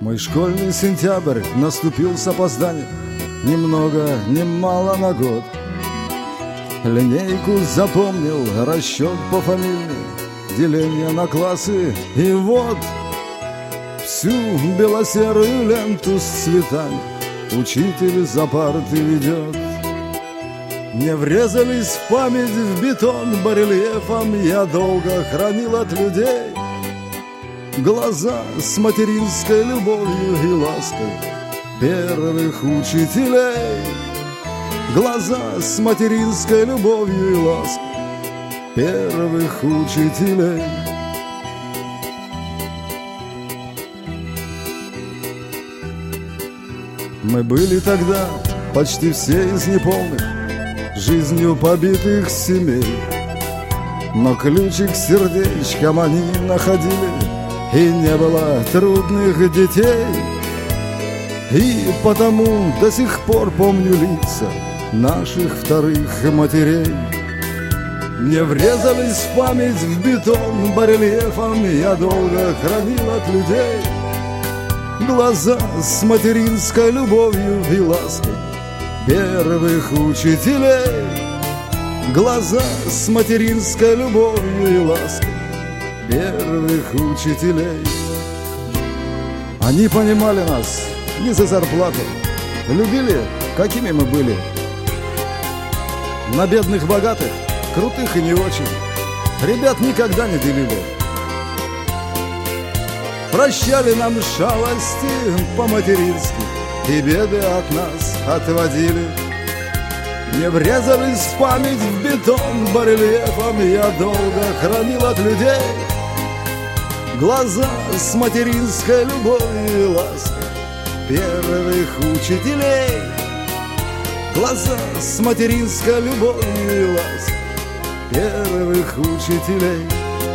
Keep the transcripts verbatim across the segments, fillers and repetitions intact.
Мой школьный сентябрь наступил с опозданием, ни много, ни мало на год. Линейку запомнил, расчет по фамилии, деление на классы, и вот всю белосерую ленту с цветами учитель за парты ведет. Мне врезались в память в бетон барельефом, я долго хранил от людей глаза с материнской любовью и лаской первых учителей. Глаза с материнской любовью и лаской первых учителей. Мы были тогда почти все из неполных, жизнью побитых семей, но ключик к сердечкам они находили, и не было трудных детей. И потому до сих пор помню лица наших вторых матерей. Мне врезались в память в бетон барельефом, я долго хранил от людей глаза с материнской любовью и лаской первых учителей. Глаза с материнской любовью и лаской первых учителей. Они понимали нас не за зарплату, любили, какими мы были. На бедных, богатых, крутых и не очень ребят никогда не делили. Прощали нам шалости по-матерински и беды от нас отводили. Мне врезались в память в бетон барельефом, я долго хранил от людей глаза с материнской любовью и лаской первых учителей. Глаза с материнской любовью и лаской первых учителей.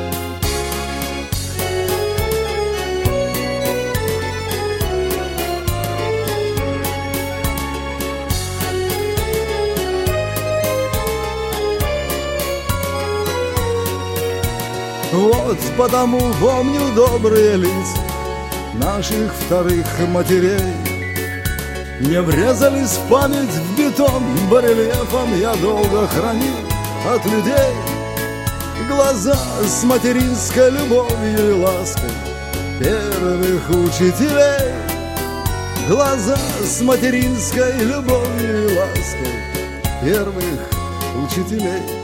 Вот потому помню добрые лица наших вторых матерей. Мне врезались в память в бетон барельефом, я долго хранил от людей глаза с материнской любовью и лаской первых учителей. Глаза с материнской любовью и лаской первых учителей.